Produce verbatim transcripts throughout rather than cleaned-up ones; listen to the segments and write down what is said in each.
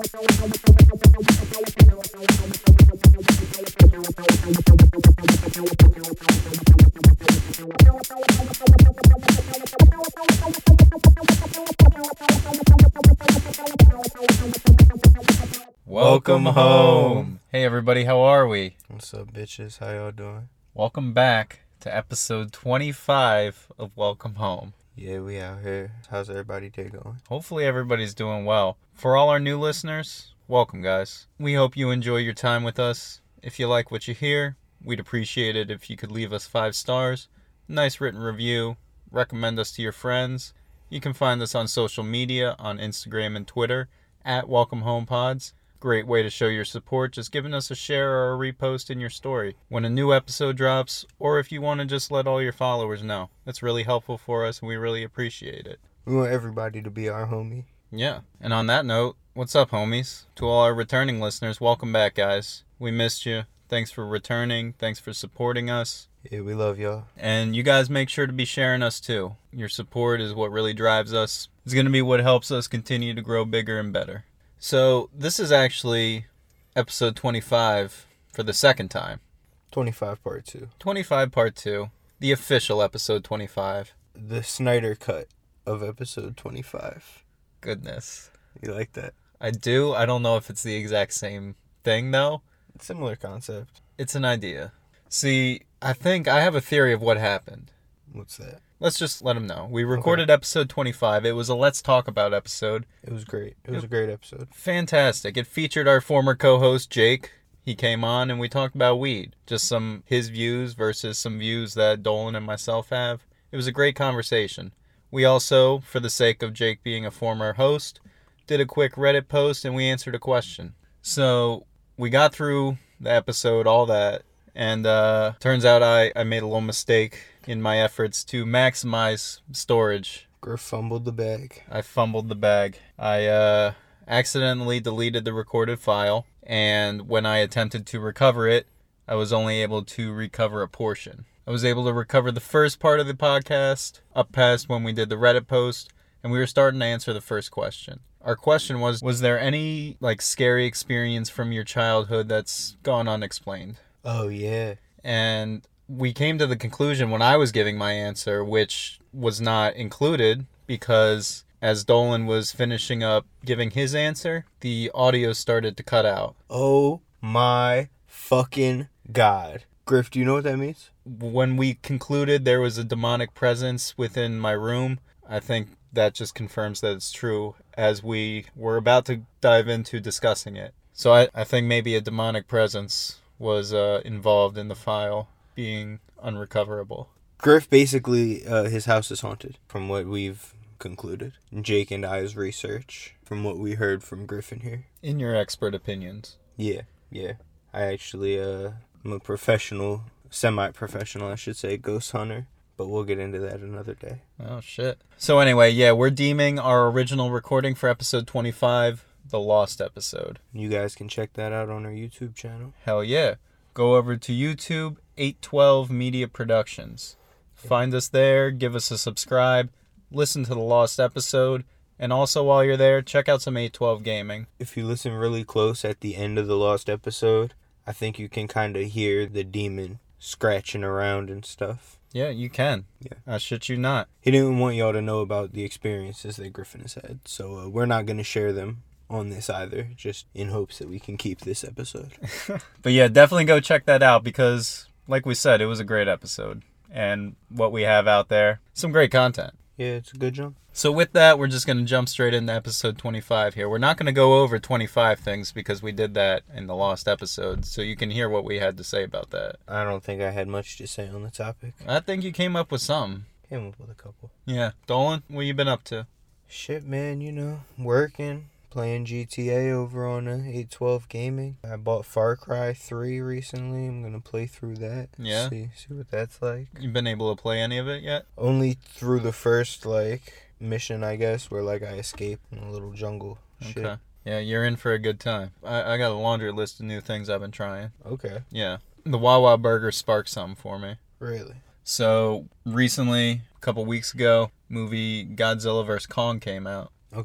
Welcome home. Hey everybody, how are we? What's up, bitches? How y'all doing? Welcome back to episode twenty-five of Welcome Home. Yeah, we out here. How's everybody day going? Hopefully everybody's doing well. For all our new listeners, welcome guys. We hope you enjoy your time with us. If you like what you hear, we'd appreciate it if you could leave us five stars, nice written review, recommend us to your friends. You can find us on social media, on Instagram and Twitter, at Welcome Home Pods. Great way to show your support, just giving us a share or a repost in your story when a new episode drops, or if you want to just let all your followers know. That's really helpful for us and we really appreciate it. We want everybody to be our homie. Yeah. And on that note, what's up, homies? To all our returning listeners, welcome back, guys. We missed you. Thanks for returning. Thanks for supporting us. Yeah, we love y'all. And you guys make sure to be sharing us too. Your support is what really drives us. It's going to be what helps us continue to grow bigger and better. So, this is actually episode twenty-five for the second time. twenty-five part two. twenty-five part two. The official episode twenty-five. The Snyder cut of episode twenty-five. Goodness. You like that? I do. I don't know if it's the exact same thing, though. Similar concept. It's an idea. See, I think I have a theory of what happened. What's that? Let's just let them know. We recorded okay. episode twenty-five. It was a Let's Talk About episode. It was great. It was it, a great episode. Fantastic. It featured our former co-host, Jake. He came on and we talked about weed. Just some his views versus some views that Dolan and myself have. It was a great conversation. We also, for the sake of Jake being a former host, did a quick Reddit post and we answered a question. So, we got through the episode, all that. And uh turns out I, I made a little mistake in my efforts to maximize storage. Griff fumbled the bag. I fumbled the bag. I uh accidentally deleted the recorded file, and when I attempted to recover it, I was only able to recover a portion. I was able to recover the first part of the podcast, up past when we did the Reddit post, and we were starting to answer the first question. Our question was, was there any like scary experience from your childhood that's gone unexplained? Oh, yeah. And we came to the conclusion when I was giving my answer, which was not included because as Dolan was finishing up giving his answer, the audio started to cut out. Oh my fucking God. Griff, do you know what that means? When we concluded there was a demonic presence within my room, I think that just confirms that it's true as we were about to dive into discussing it. So I, I think maybe a demonic presence was uh, involved in the file being unrecoverable. Griff, basically, uh, his house is haunted, from what we've concluded. Jake and I's research, from what we heard from Griffin here. In your expert opinions. Yeah, yeah. I actually, uh, I'm a professional, semi-professional, I should say, ghost hunter. But we'll get into that another day. Oh, shit. So anyway, yeah, we're deeming our original recording for episode twenty-five the lost episode. You guys can check that out on our YouTube channel. Hell yeah. Go over to YouTube, eight twelve Media Productions. Find us there, give us a subscribe, listen to the lost episode, and also while you're there, check out some eight twelve Gaming. If you listen really close at the end of the lost episode, I think you can kind of hear the demon scratching around and stuff. Yeah, you can. Yeah. I shit you not. He didn't want y'all to know about the experiences that Griffin has had, so uh, we're not going to share them on this either, just in hopes that we can keep this episode. But yeah, definitely go check that out because, like we said, it was a great episode. And what we have out there, some great content. Yeah, it's a good jump. So with that, we're just going to jump straight into episode twenty-five here. We're not going to go over twenty-five things because we did that in the lost episode, so you can hear what we had to say about that. I don't think I had much to say on the topic. I think you came up with some. Came up with a couple. Yeah. Dolan, what you been up to? Shit, man, you know, working. Playing G T A over on uh, eight twelve Gaming. I bought Far Cry three recently. I'm going to play through that. Yeah? See, see what that's like. You been able to play any of it yet? Only through the first, like, mission, I guess, where, like, I escape in a little jungle. Shit. Okay. Yeah, you're in for a good time. I, I got a laundry list of new things I've been trying. Okay. Yeah. The Wawa Burger sparked something for me. Really? So, recently, a couple weeks ago, movie Godzilla versus. Kong came out. Okay.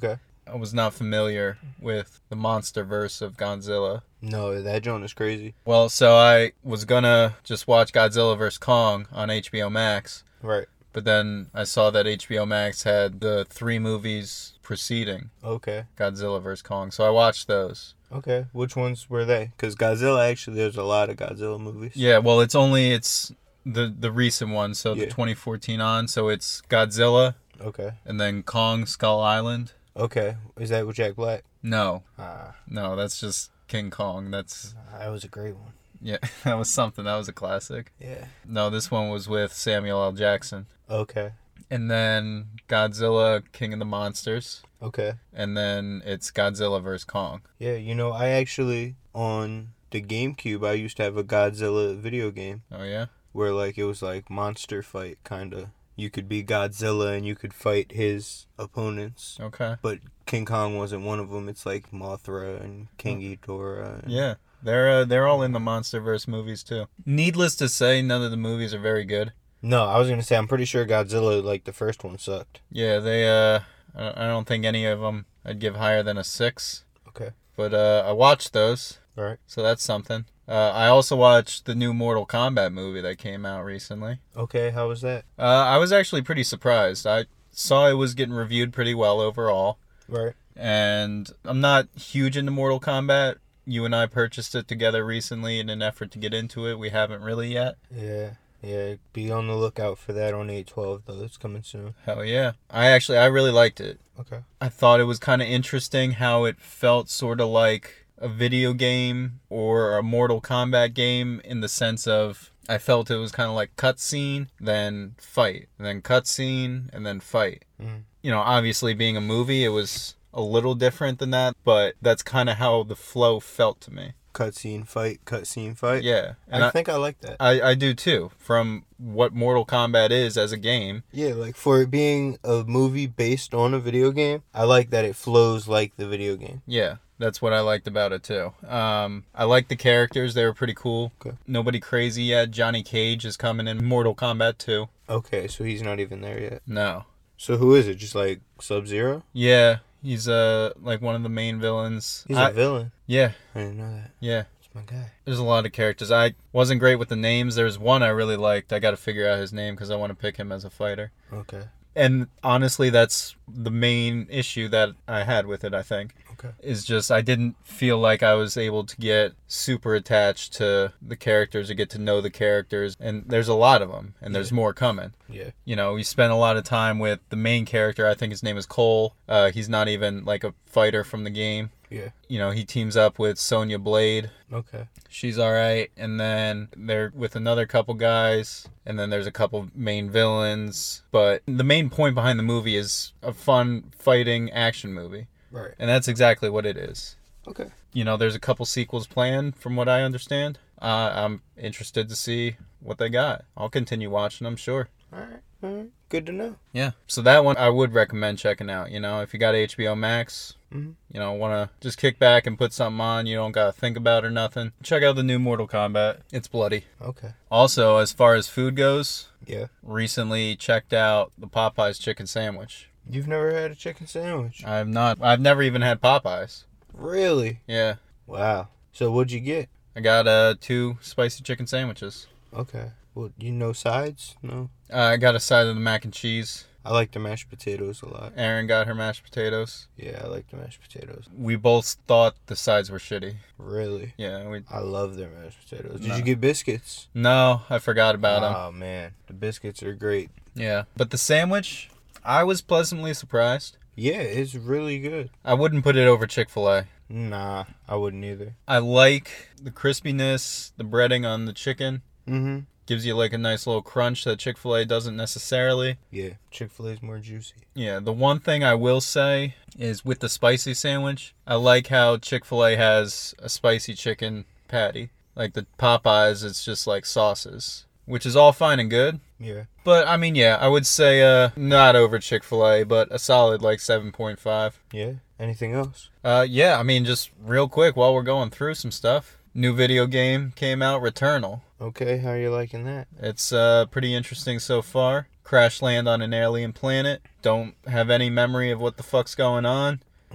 I was not familiar with the monster verse of Godzilla. No, that joint is crazy. Well, so I was gonna just watch Godzilla versus. Kong on H B O Max. Right. But then I saw that H B O Max had the three movies preceding Okay. Godzilla versus. Kong. So I watched those. Okay. Which ones were they? Because Godzilla, actually, there's a lot of Godzilla movies. Yeah, well, it's only, it's the, the recent one, so Yeah. the twenty fourteen on. So it's Godzilla Okay. and then Kong Skull Island. Okay. Is that with Jack Black? No, Ah, no, that's just King Kong. That's, that was a great one. yeah, that was something. That was a classic. Yeah. No, this one was with Samuel L. Jackson. Okay. And then Godzilla, King of the Monsters. Okay. And then it's Godzilla versus. Kong. Yeah, you know, I actually, on the GameCube, I used to have a Godzilla video game Oh, yeah? where, like, it was like monster fight, kind of. You could be Godzilla and you could fight his opponents. Okay. But King Kong wasn't one of them. It's like Mothra and King Ghidorah. And... Yeah. They're uh, they're all in the MonsterVerse movies, too. Needless to say, none of the movies are very good. No, I was going to say, I'm pretty sure Godzilla, like, the first one sucked. Yeah, they, uh, I I don't think any of them I'd give higher than a six. Okay. But uh, I watched those, All right. so that's something. Uh, I also watched the new Mortal Kombat movie that came out recently. Okay, how was that? Uh, I was actually pretty surprised. I saw it was getting reviewed pretty well overall. Right. And I'm not huge into Mortal Kombat. You and I purchased it together recently in an effort to get into it. We haven't really yet. Yeah. Yeah, be on the lookout for that on eight twelve, though. It's coming soon. Hell yeah. I actually, I really liked it. Okay. I thought it was kind of interesting how it felt sort of like a video game or a Mortal Kombat game in the sense of I felt it was kind of like cutscene, then fight, and then cutscene, and then fight. Mm. You know, obviously being a movie, it was a little different than that, but that's kind of how the flow felt to me. Cutscene fight, cutscene fight. Yeah. And I, I, think I like that. I, I do too, from what Mortal Kombat is as a game. Yeah, like for it being a movie based on a video game, I like that it flows like the video game. Yeah. That's what I liked about it too. Um, I liked the characters; they were pretty cool. Okay. Nobody crazy yet. Johnny Cage is coming in Mortal Kombat two. Okay, so he's not even there yet. No. So who is it? Just like Sub-Zero? Yeah, he's uh like one of the main villains. He's I- a villain. Yeah, I didn't know that. yeah. That's my guy. There's a lot of characters. I wasn't great with the names. There's one I really liked. I got to figure out his name because I want to pick him as a fighter. Okay. And honestly, that's the main issue that I had with it, I think. Okay. Is just I didn't feel like I was able to get super attached to the characters or get to know the characters. And there's a lot of them, and there's Yeah. more coming. Yeah. You know, we spent a lot of time with the main character. I think his name is Cole. Uh, he's not even like a fighter from the game. Yeah. You know, he teams up with Sonya Blade. Okay. She's all right. And then they're with another couple guys. And then there's a couple main villains. But the main point behind the movie is a fun fighting action movie. Right. And that's exactly what it is. Okay. You know, there's a couple sequels planned from what I understand. Uh, I'm interested to see what they got. I'll continue watching, I'm sure. All right. All right. Good to know. Yeah. So that one I would recommend checking out. You know, if you got H B O Max, Mm-hmm. you know, want to just kick back and put something on, you don't got to think about or nothing. Check out the new Mortal Kombat. It's bloody. Okay. Also, as far as food goes, Yeah. recently checked out the Popeyes chicken sandwich. You've never had a chicken sandwich? I've not, I've never even had Popeyes. Really? Yeah. Wow. So what'd you get? I got uh, two spicy chicken sandwiches. Okay. Well, you know sides? No. Uh, I got a side of the mac and cheese. I like the mashed potatoes a lot. Aaron got her mashed potatoes. Yeah, I like the mashed potatoes. We both thought the sides were shitty. Really? Yeah, we. I love their mashed potatoes. Did No. you get biscuits? No, I forgot about them. Oh man, the biscuits are great. Yeah, but the sandwich, I was pleasantly surprised. Yeah, it's really good. I wouldn't put it over Chick-fil-A. Nah, I wouldn't either. I like the crispiness, the breading on the chicken. Mm-hmm. Gives you like a nice little crunch that Chick-fil-A doesn't necessarily. Yeah, Chick-fil-A's more juicy. Yeah, the one thing I will say is with the spicy sandwich, I like how Chick-fil-A has a spicy chicken patty. Like the Popeyes, it's just like sauces, which is all fine and good. Yeah. But I mean, yeah, I would say uh not over Chick-fil-A, but a solid like seven point five. Yeah. Anything else? Uh yeah, I mean, just real quick while we're going through some stuff. New video game came out, Returnal. Okay, how are you liking that? It's uh pretty interesting so far. Crash land on an alien planet. Don't have any memory of what the fuck's going on.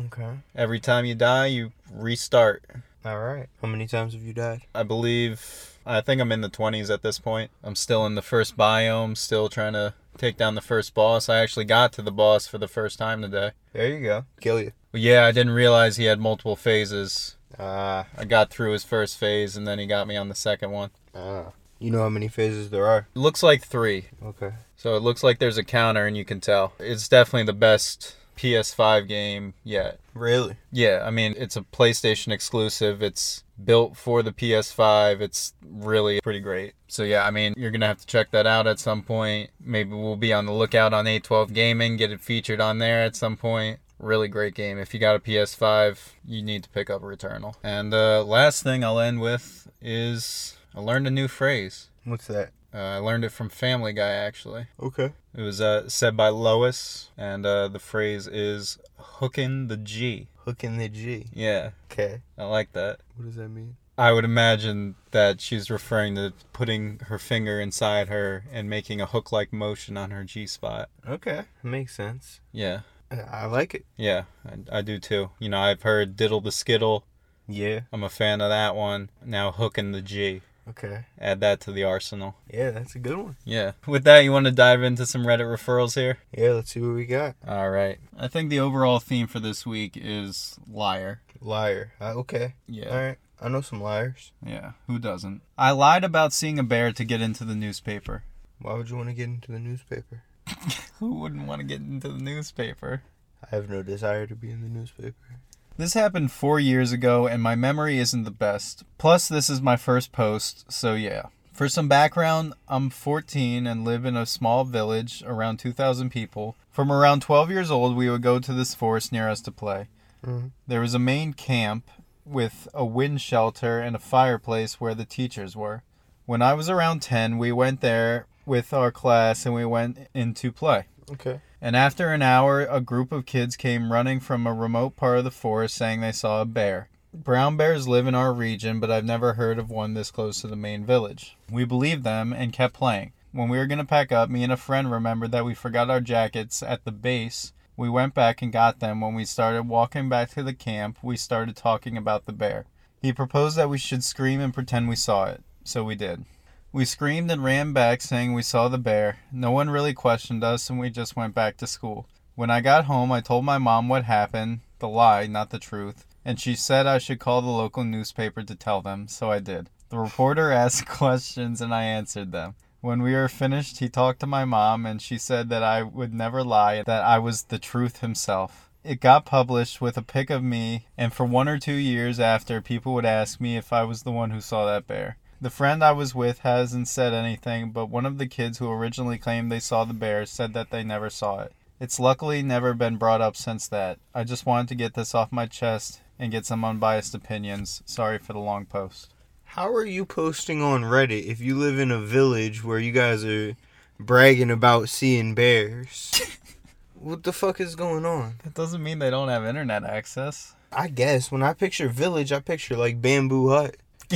Okay. Every time you die, you restart. All right. How many times have you died? I believe, I think I'm in the twenties at this point. I'm still in the first biome, still trying to take down the first boss. I actually got to the boss for the first time today. There you go. Kill you. But yeah, I didn't realize he had multiple phases. Ah. I got through his first phase, and then he got me on the second one. Ah. You know how many phases there are? It looks like three. Okay. So it looks like there's a counter, and you can tell. It's definitely the best P S five game yet. Really? Yeah, I mean, it's a PlayStation exclusive. It's built for the P S five. It's really pretty great. So yeah, I mean, you're going to have to check that out at some point. Maybe we'll be on the lookout on eight twelve Gaming, get it featured on there at some point. Really great game. If you got a P S five, you need to pick up Returnal. And the uh, last thing I'll end with is I learned a new phrase. What's that? Uh, I learned it from Family Guy, actually. Okay. It was uh, said by Lois, and uh, the phrase is hooking the G. Hooking the G. Yeah, Okay. I like that. What does that mean? I would imagine that she's referring to putting her finger inside her and making a hook-like motion on her G-spot. Okay. Makes sense. Yeah, I like it. yeah, I, I do too. You know, I've heard diddle the skittle. Yeah. I'm a fan of that one. Now hooking the G. Okay. Add that to the arsenal. Yeah, that's a good one. Yeah. With that, you want to dive into some Reddit referrals here? Yeah, let's see what we got. All right. I think the overall theme for this week is liar. Liar. Uh, okay. Yeah. All right. I know some liars. Yeah. Who doesn't? I lied about seeing a bear to get into the newspaper. Why would you want to get into the newspaper? Who wouldn't want to get into the newspaper? I have no desire to be in the newspaper. This happened four years ago, and my memory isn't the best. Plus, this is my first post, so yeah. For some background, I'm fourteen and live in a small village, around two thousand people. From around twelve years old, we would go to this forest near us to play. Mm-hmm. There was a main camp with a wind shelter and a fireplace where the teachers were. When I was around ten, we went there with our class and we went in to play. Okay. And after an hour, a group of kids came running from a remote part of the forest saying they saw a bear. Brown bears live in our region, but I've never heard of one this close to the main village. We believed them and kept playing. When we were going to pack up, me and a friend remembered that we forgot our jackets at the base. We went back and got them. When we started walking back to the camp, we started talking about the bear. He proposed that we should scream and pretend we saw it. So we did. We screamed and ran back saying we saw the bear. No one really questioned us and we just went back to school. When I got home, I told my mom what happened, the lie, not the truth, and she said I should call the local newspaper to tell them, so I did. The reporter asked questions and I answered them. When we were finished, he talked to my mom and she said that I would never lie, that I was the truth himself. It got published with a pic of me, and for one or two years after, people would ask me if I was the one who saw that bear. The friend I was with hasn't said anything, but one of the kids who originally claimed they saw the bear said that they never saw it. It's luckily never been brought up since that. I just wanted to get this off my chest and get some unbiased opinions. Sorry for the long post. How are you posting on Reddit if you live in a village where you guys are bragging about seeing bears? What the fuck is going on? That doesn't mean they don't have internet access. I guess when I picture village, I picture like bamboo hut.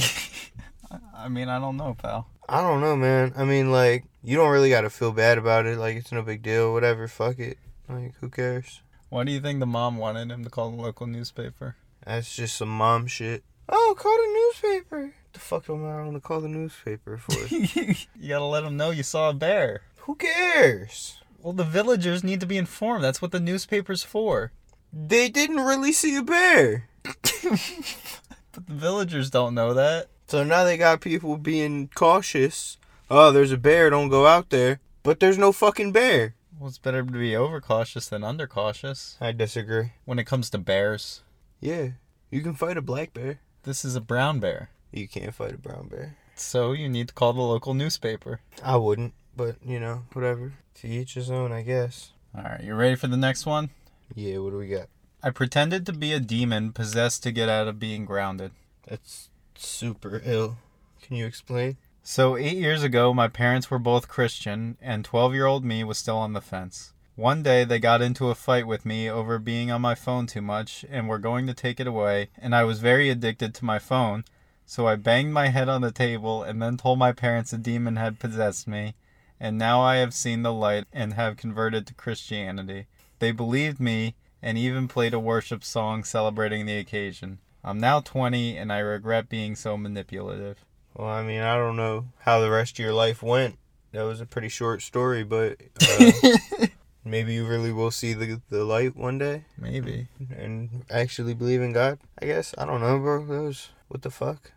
I mean, I don't know, pal. I don't know, man. I mean, like, you don't really gotta feel bad about it. Like, it's no big deal. Whatever. Fuck it. Like, who cares? Why do you think the mom wanted him to call the local newspaper? That's just some mom shit. Oh, call the newspaper. The fuck am I gonna call the newspaper for? You gotta let them know you saw a bear. Who cares? Well, the villagers need to be informed. That's what the newspaper's for. They didn't really see a bear. But the villagers don't know that. So now they got people being cautious. Oh, there's a bear, don't go out there. But there's no fucking bear. Well, it's better to be overcautious than undercautious. I disagree. When it comes to bears. Yeah, you can fight a black bear. This is a brown bear. You can't fight a brown bear. So you need to call the local newspaper. I wouldn't, but, you know, whatever. To each his own, I guess. Alright, you ready for the next one? Yeah, what do we got? I pretended to be a demon possessed to get out of being grounded. That's super ill. Can you explain? So, eight years ago, my parents were both Christian, and twelve-year-old me was still on the fence. One day, they got into a fight with me over being on my phone too much, and were going to take it away, and I was very addicted to my phone, so I banged my head on the table and then told my parents a demon had possessed me, and now I have seen the light and have converted to Christianity. They believed me, and even played a worship song celebrating the occasion. I'm now twenty, and I regret being so manipulative. Well, I mean, I don't know how the rest of your life went. That was a pretty short story, but uh, maybe you really will see the the light one day. Maybe. And actually believe in God, I guess. I don't know, bro. That was, what the fuck?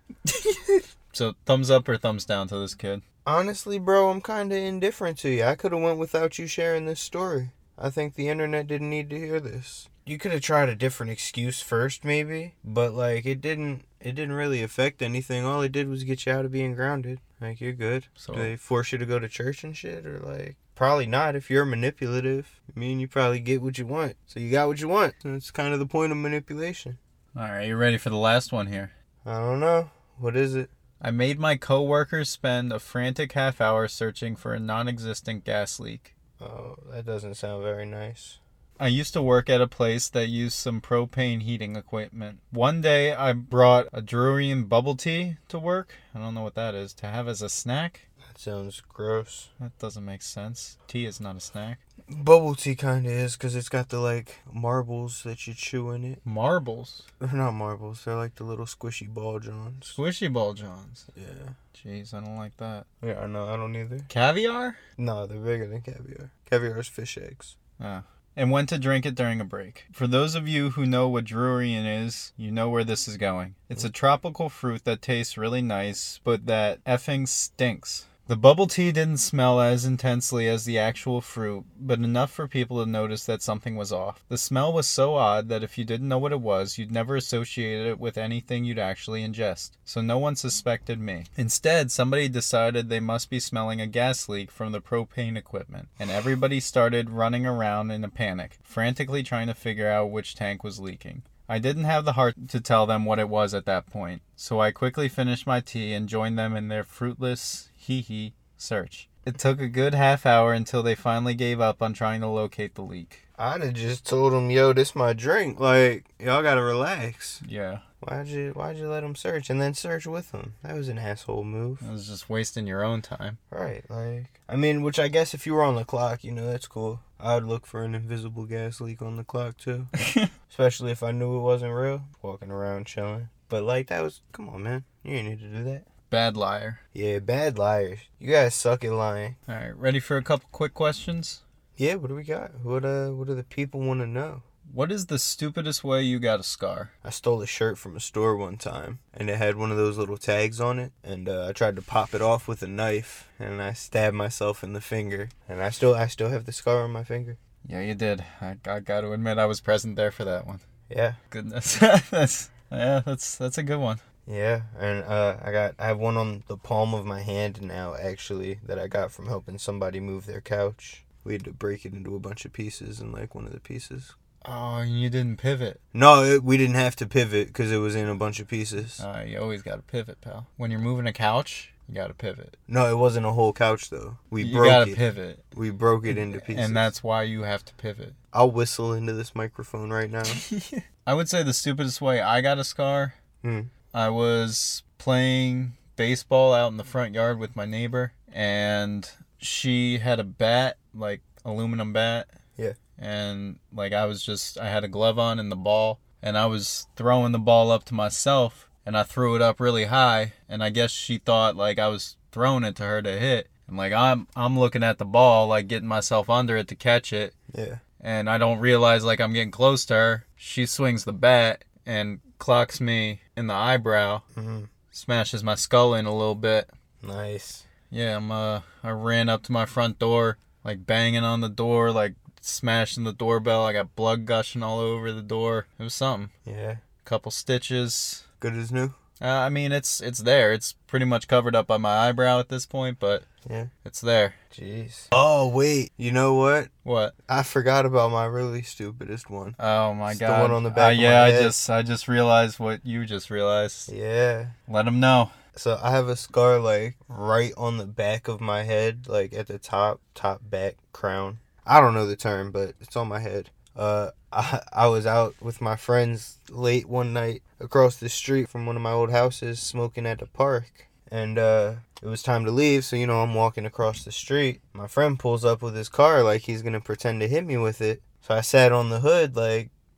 So, thumbs up or thumbs down to this kid? Honestly, bro, I'm kind of indifferent to you. I could have went without you sharing this story. I think the internet didn't need to hear this. You could have tried a different excuse first, maybe, but like it didn't. It didn't really affect anything. All it did was get you out of being grounded. Like, you're good. So Do they force you to go to church and shit, or like? Probably not. If you're manipulative, I mean, you probably get what you want. So you got what you want. That's kind of the point of manipulation. All right, you ready for the last one here? I don't know. What is it? I made my coworkers spend a frantic half hour searching for a non-existent gas leak. Oh, that doesn't sound very nice. I used to work at a place that used some propane heating equipment. One day I brought a Drurian bubble tea to work. I don't know what that is. To have as a snack? That sounds gross. That doesn't make sense. Tea is not a snack. Bubble tea kind of is, because it's got the, like, marbles that you chew in it. Marbles? They're not marbles. They're like the little squishy ball johns. Squishy ball johns. Yeah. Jeez, I don't like that. Yeah, I know. I don't either. Caviar? No, they're bigger than caviar. Caviar is fish eggs. Ah. And when to drink it during a break. For those of you who know what Drurian is, you know where this is going. It's a tropical fruit that tastes really nice, but that effing stinks. The bubble tea didn't smell as intensely as the actual fruit, but enough for people to notice that something was off. The smell was so odd that if you didn't know what it was, you'd never associate it with anything you'd actually ingest. So no one suspected me. Instead, somebody decided they must be smelling a gas leak from the propane equipment, and everybody started running around in a panic, frantically trying to figure out which tank was leaking. I didn't have the heart to tell them what it was at that point, so I quickly finished my tea and joined them in their fruitless hee-hee search. It took a good half hour until they finally gave up on trying to locate the leak. I'd have just told them, yo, this my drink. Like, y'all gotta relax. Yeah. Why'd you Why'd you let them search and then search with them? That was an asshole move. It was just wasting your own time. Right, like, I mean, which I guess if you were on the clock, you know, that's cool. I'd look for an invisible gas leak on the clock, too. Especially if I knew it wasn't real. Walking around chilling. But, like, that was, come on, man. You didn't need to do that. Bad liar. Yeah, bad liars. You guys suck at lying. Alright, ready for a couple quick questions? Yeah, what do we got? What, uh, what do the people want to know? What is the stupidest way you got a scar? I stole a shirt from a store one time, and it had one of those little tags on it, and uh, I tried to pop it off with a knife, and I stabbed myself in the finger, and I still I still have the scar on my finger. Yeah, you did. I, I got to admit I was present there for that one. Yeah. Goodness. that's yeah, that's that's a good one. Yeah, and uh, I got I have one on the palm of my hand now, actually, that I got from helping somebody move their couch. We had to break it into a bunch of pieces, and like one of the pieces. Oh, and you didn't pivot. No, it, we didn't have to pivot because it was in a bunch of pieces. Uh, you always got to pivot, pal. When you're moving a couch, you got to pivot. No, it wasn't a whole couch, though. We you broke gotta it. pivot. We broke it into pieces. And that's why you have to pivot. I'll whistle into this microphone right now. I would say the stupidest way I got a scar, Hmm. I was playing baseball out in the front yard with my neighbor, and she had a bat, like aluminum bat. Yeah. And like I was just, I had a glove on and the ball, and I was throwing the ball up to myself, and I threw it up really high, and I guess she thought like I was throwing it to her to hit. And like I'm I'm looking at the ball, like getting myself under it to catch it. Yeah. And I don't realize like I'm getting close to her. She swings the bat and clocks me in the eyebrow. Mm-hmm. Smashes my skull in a little bit. Nice. Yeah, I'm uh I ran up to my front door, like banging on the door, like smashing the doorbell. I got blood gushing all over the door. It was something. Yeah. Couple stitches. Good as new? Uh, I mean, it's it's there. It's pretty much covered up by my eyebrow at this point, but Yeah. it's there. Jeez. Oh, wait. You know what? What? I forgot about my really stupidest one. Oh my It's the god. one on the back uh, of yeah, my I head. just I just realized what you just realized. Yeah. Let them know. So I have a scar, like, right on the back of my head, like, at the top, top back crown. I don't know the term, but it's on my head. Uh, I, I was out with my friends late one night across the street from one of my old houses smoking at the park. And uh, it was time to leave, so, you know, I'm walking across the street. My friend pulls up with his car like he's going to pretend to hit me with it. So I sat on the hood, like,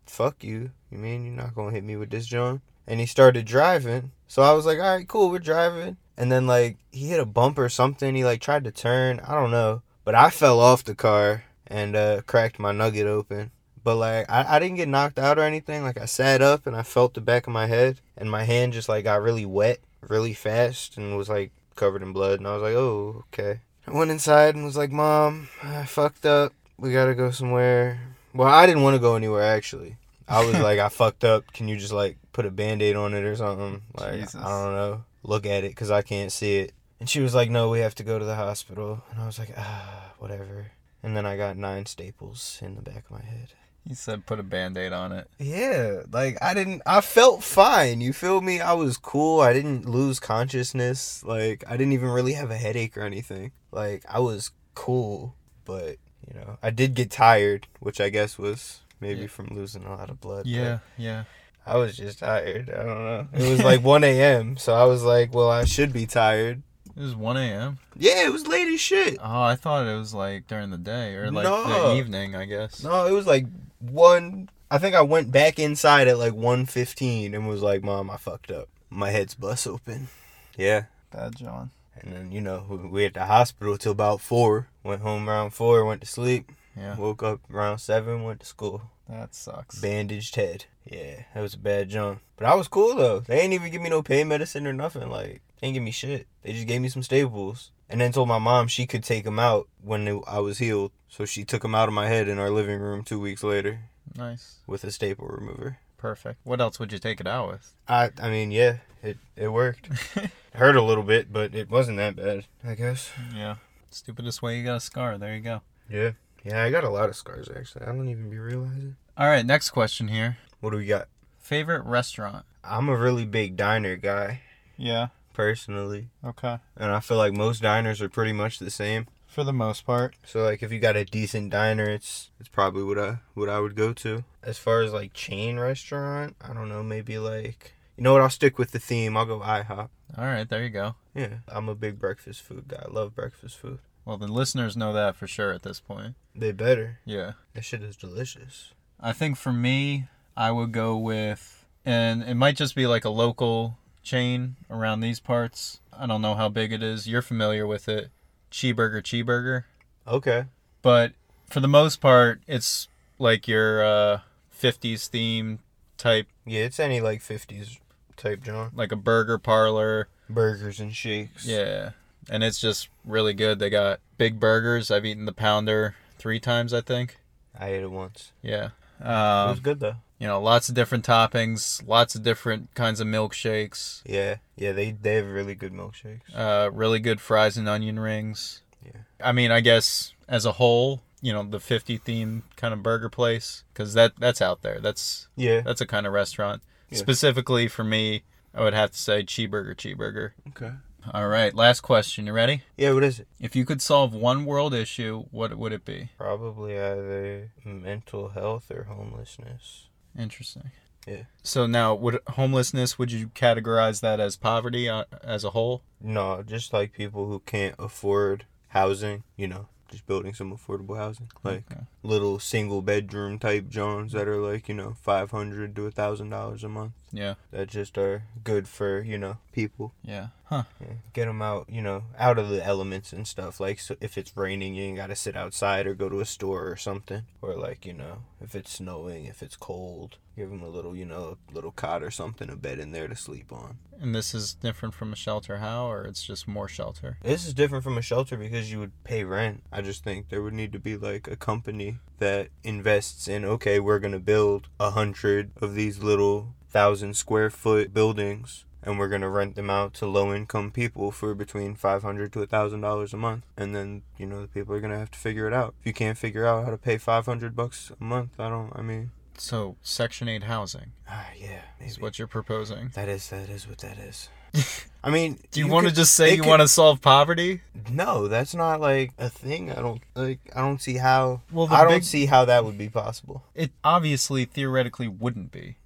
fuck you. You mean you're not gonna hit me with this John? And he started driving. So I was like, all right, cool, we're driving. And then, like, he hit a bump or something. He, like, tried to turn. I don't know. But I fell off the car and uh, cracked my nugget open. But, like, I, I didn't get knocked out or anything. Like, I sat up and I felt the back of my head. And my hand just, like, got really wet really fast and was, like, covered in blood. And I was like, oh, okay. I went inside and was like, Mom, I fucked up. We gotta go somewhere. Well, I didn't want to go anywhere, actually. I was like, I fucked up. Can you just, like, put a Band-Aid on it or something? Like, Jesus. I don't know. Look at it because I can't see it. And she was like, no, we have to go to the hospital. And I was like, ah, whatever. And then I got nine staples in the back of my head. He said put a Band-Aid on it. Yeah, like, I didn't, I felt fine. You feel me? I was cool. I didn't lose consciousness. Like, I didn't even really have a headache or anything. Like, I was cool. But, you know, I did get tired, which I guess was maybe Yeah. from losing a lot of blood. Yeah, yeah. I was just tired. I don't know. It was like one a.m. So I was like, well, I should be tired. It was one a.m. Yeah, it was late as shit. Oh, I thought it was like during the day or like No. the evening, I guess. No, it was like one. I think I went back inside at like one fifteen and was like, Mom, I fucked up. My head's bust open. Yeah. Bad John. And then, you know, we we at the hospital till about four. Went home around four, went to sleep. Yeah, Woke up around seven, went to school. that sucks. Bandaged head. Yeah, that was a bad jump. But I was cool though. They ain't even give me no pain medicine or nothing. Like, they ain't give me shit. They just gave me some staples. And then told my mom she could take them out when it, I was healed. So she took them out of my head in our living room two weeks later Nice. with a staple remover. Perfect. What else would you take it out with? I I mean, yeah, it, it worked. It hurt a little bit, but it wasn't that bad, I guess. Yeah. Stupidest way you got a scar. There you go. Yeah. Yeah, I got a lot of scars, actually. I don't even be realizing. All right, next question here. What do we got? Favorite restaurant? I'm a really big diner guy, Yeah. personally. Okay. And I feel like most diners are pretty much the same. For the most part. So like if you got a decent diner, it's it's probably what I what I would go to. As far as like chain restaurant, I don't know, maybe like, you know what, I'll stick with the theme. I'll go IHOP. All right, there you go. Yeah, I'm a big breakfast food guy. I love breakfast food. Well, the listeners know that for sure at this point. They better. Yeah. That shit is delicious. I think for me, I would go with, and it might just be like a local chain around these parts. I don't know how big it is. You're familiar with it. Cheeseburger, Cheeseburger. Okay. But for the most part, it's like your uh, fifties theme type, Yeah, it's any like fifties type John. like a burger parlor. Burgers and shakes. Yeah. And it's just really good. They got big burgers. I've eaten the pounder three times, I think. I ate it once. Yeah. It was Um, good though. you know, lots of different toppings, lots of different kinds of milkshakes, Yeah. Yeah, they they have really good milkshakes. uh, really good fries and onion rings. Yeah. I mean, I guess as a whole, you know, the fifty theme kind of burger place, because that, that's out there. That's Yeah. that's a kind of restaurant. Yeah. Specifically for me, I would have to say Cheeseburger, Cheeseburger. Okay. All right, last question. You ready? Yeah, what is it? If you could solve one world issue, what would it be? Probably either mental health or homelessness. Interesting. Yeah. So now, would homelessness, would you categorize that as poverty uh, as a whole? No, just like people who can't afford housing, you know, just building some affordable housing. Like Okay. little single bedroom type Johns that are like, you know, five hundred to one thousand dollars a month. Yeah. That just are good for, you know, people. Yeah. Huh. Yeah. Get them out, you know, out of the elements and stuff. Like, so if it's raining, you ain't got to sit outside or go to a store or something. Or, like, you know, if it's snowing, if it's cold, give them a little, you know, little cot or something, a bed in there to sleep on. And this is different from a shelter how, or it's just more shelter? This is different from a shelter because you would pay rent. I just think there would need to be, like, a company that invests in, okay, we're going to build a hundred of these little thousand square foot buildings, and we're gonna rent them out to low income people for between five hundred to a thousand dollars a month. And then, you know, the people are gonna have to figure it out. If you can't figure out how to pay five hundred bucks a month, I don't. I mean, So, Section eight housing ah, yeah, maybe is what you're proposing. that is. That is what that is. I mean, Do you, want to could- just say it you could- want to solve poverty? No, that's not like a thing. I don't like. I don't see how. Well, the I don't big- see how that would be possible. It obviously theoretically wouldn't be.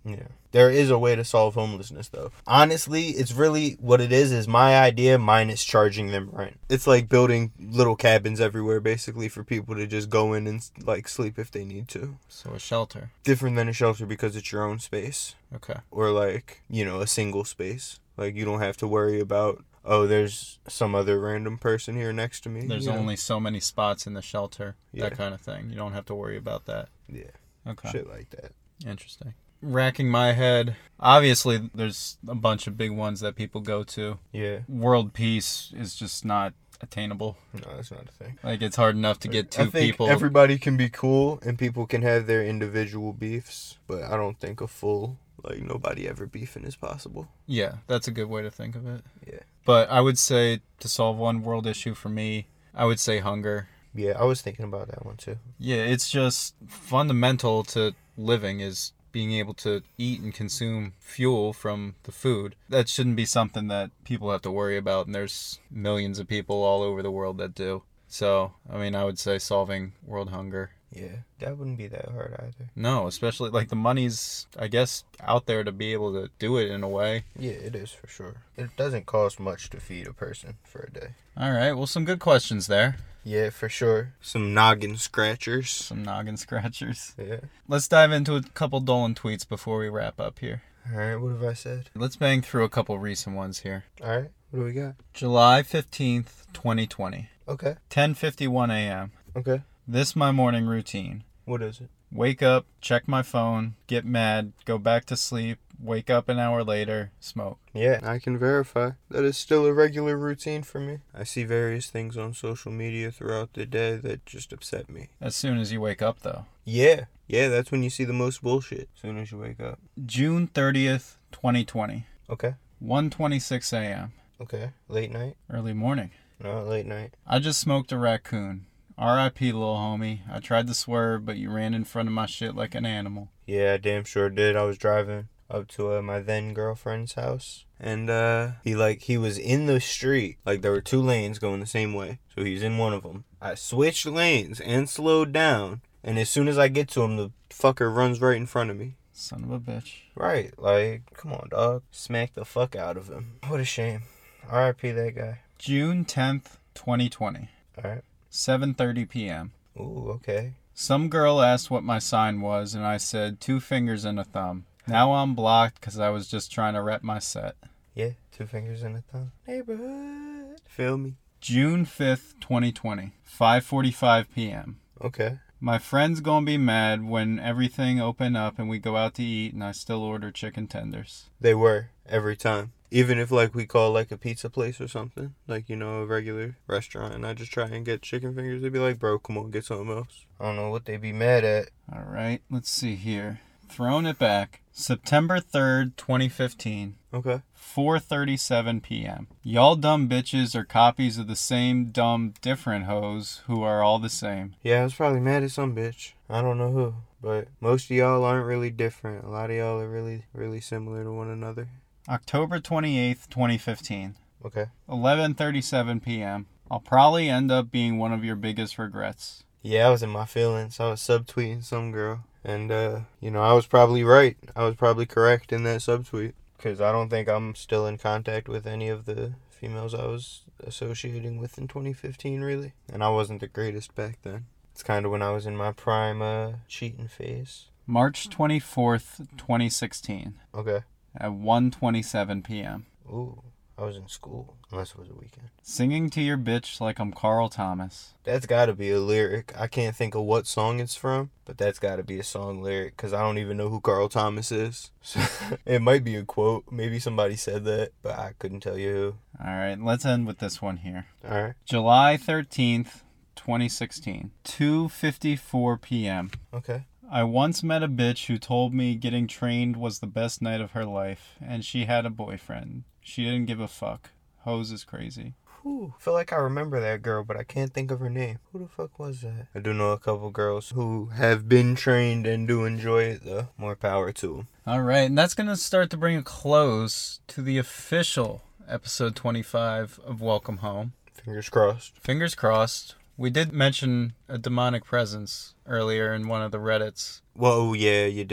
Yeah. There is a way to solve homelessness, though. Honestly, it's really what it is, is my idea minus charging them rent. It's like building little cabins everywhere, basically, for people to just go in and, like, sleep if they need to. So a shelter. Different than a shelter because it's your own space. Okay. Or, like, you know, a single space. Like, you don't have to worry about, oh, there's some other random person here next to me. There's you know? only so many spots in the shelter. Yeah. That kind of thing. You don't have to worry about that. Yeah. Okay. Shit like that. Interesting. Racking my head. Obviously, there's a bunch of big ones that people go to. Yeah. World peace is just not attainable. No, that's not a thing. Like, it's hard enough to get two I think people. Everybody can be cool and people can have their individual beefs, but I don't think a full, like, nobody ever beefing is possible. Yeah, that's a good way to think of it. Yeah. But I would say, to solve one world issue for me, I would say hunger. Yeah, I was thinking about that one too. Yeah, it's just fundamental to living is being able to eat and consume fuel from the food. That shouldn't be something that people have to worry about, and there's millions of people all over the world that do. So, I mean, I would say solving world hunger. Yeah, that wouldn't be that hard either. No, especially, like, the money's, I guess, out there to be able to do it in a way. Yeah, it is for sure. It doesn't cost much to feed a person for a day. All right, well, some good questions there. Yeah, for sure. Some noggin scratchers. Some noggin scratchers. Yeah. Let's dive into a couple Dolan tweets before we wrap up here. All right, what have I said? Let's bang through a couple recent ones here. All right, what do we got? July fifteenth, twenty twenty. Okay. ten fifty-one a.m. Okay. This my morning routine. What is it? Wake up, check my phone, get mad, go back to sleep, wake up an hour later, smoke. Yeah, I can verify. That is still a regular routine for me. I see various things on social media throughout the day that just upset me. As soon as you wake up, though. Yeah. Yeah, that's when you see the most bullshit. As soon as you wake up. June thirtieth, twenty twenty. Okay. one twenty-six a.m. Okay. Late night? Early morning. No, late night. I just smoked a raccoon. R I P little homie. I tried to swerve, but you ran in front of my shit like an animal. Yeah, I damn sure did. I was driving up to uh, my then girlfriend's house, and uh, he like he was in the street. Like, there were two lanes going the same way, so he's in one of them. I switched lanes and slowed down, and as soon as I get to him, the fucker runs right in front of me. Son of a bitch. Right, like, come on, dog. Smack the fuck out of him. What a shame. R I P that guy. June tenth, twenty twenty. All right. seven thirty p.m. Ooh, okay. Some girl asked what my sign was, and I said two fingers and a thumb. Now I'm blocked because I was just trying to rep my set. Yeah, two fingers and a thumb. Neighborhood. Feel me? June fifth, twenty twenty. five forty-five p.m. Okay. My friend's gonna be mad when everything open up and we go out to eat and I still order chicken tenders. They were, every time. Even if, like, we call, like, a pizza place or something, like, you know, a regular restaurant, and I just try and get chicken fingers, they'd be like, bro, come on, get something else. I don't know what they'd be mad at. All right, let's see here. Throwing it back. September third, twenty fifteen. Okay. four thirty-seven p.m. Y'all dumb bitches are copies of the same dumb different hoes who are all the same. Yeah, I was probably mad at some bitch. I don't know who, but most of y'all aren't really different. A lot of y'all are really, really similar to one another. October twenty-eighth, twenty fifteen. Okay. eleven thirty-seven p.m. I'll probably end up being one of your biggest regrets. Yeah, I was in my feelings. I was subtweeting some girl. And, uh, you know, I was probably right. I was probably correct in that subtweet. Because I don't think I'm still in contact with any of the females I was associating with in twenty fifteen, really. And I wasn't the greatest back then. It's kind of when I was in my prime uh, cheating phase. March twenty-fourth, twenty sixteen. Okay. At one twenty-seven p.m. Ooh, I was in school. Unless it was a weekend. Singing to your bitch like I'm Carl Thomas. That's got to be a lyric. I can't think of what song it's from, but that's got to be a song lyric because I don't even know who Carl Thomas is. So it might be a quote. Maybe somebody said that, but I couldn't tell you who. All right, let's end with this one here. All right. July thirteenth, twenty sixteen. two fifty-four p.m. Okay. I once met a bitch who told me getting trained was the best night of her life, and she had a boyfriend. She didn't give a fuck. Hose is crazy. Whew, I feel like I remember that girl, but I can't think of her name. Who the fuck was that? I do know a couple girls who have been trained and do enjoy it, though. More power to them. All right, and that's going to start to bring a close to the official episode twenty-five of Welcome Home. Fingers crossed. Fingers crossed. We did mention a demonic presence earlier in one of the Reddits. Well, yeah, you did.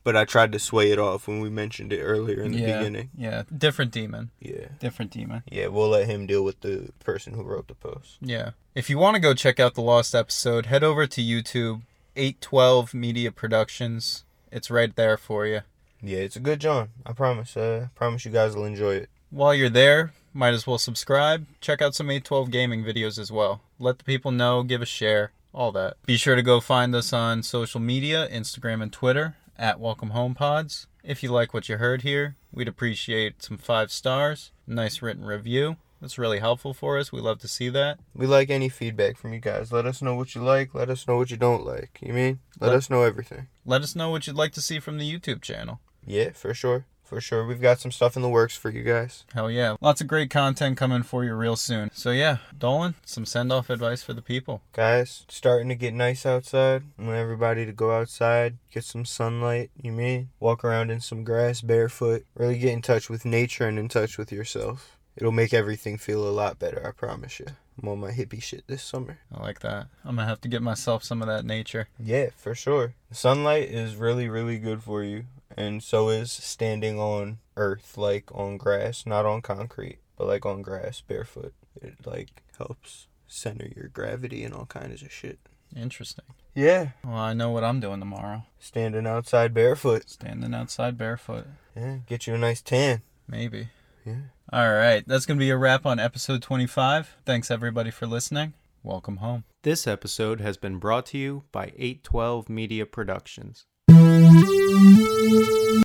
But I tried to sway it off when we mentioned it earlier in the yeah, beginning. Yeah, different demon. Yeah. Different demon. Yeah, we'll let him deal with the person who wrote the post. Yeah. If you want to go check out the lost episode, head over to YouTube, eight twelve Media Productions. It's right there for you. Yeah, it's a good John. I promise. Uh, I promise you guys will enjoy it. While you're there, might as well subscribe. Check out some eight twelve gaming videos as well. Let the people know, give a share, all that. Be sure to go find us on social media, Instagram and Twitter, at Welcome Home Pods. If you like what you heard here, we'd appreciate some five stars, nice written review. That's really helpful for us. We love to see that. We like any feedback from you guys. Let us know what you like. Let us know what you don't like. You mean? Let, Let us know everything. Let us know what you'd like to see from the YouTube channel. Yeah, for sure. For sure. We've got some stuff in the works for you guys. Hell yeah. Lots of great content coming for you real soon. So yeah, Dolan, some send-off advice for the people. Guys, it's starting to get nice outside. I want everybody to go outside, get some sunlight, you mean? Walk around in some grass barefoot. Really get in touch with nature and in touch with yourself. It'll make everything feel a lot better, I promise you. I'm on my hippie shit this summer. I like that. I'm gonna have to get myself some of that nature. Yeah, for sure. Sunlight is really, really good for you. And so is standing on earth, like on grass, not on concrete, but like on grass, barefoot. It like helps center your gravity and all kinds of shit. Interesting. Yeah. Well, I know what I'm doing tomorrow. Standing outside barefoot. Standing outside barefoot. Yeah, get you a nice tan. Maybe. Yeah. All right, that's going to be a wrap on episode twenty-five. Thanks everybody for listening. Welcome home. This episode has been brought to you by eight twelve Media Productions.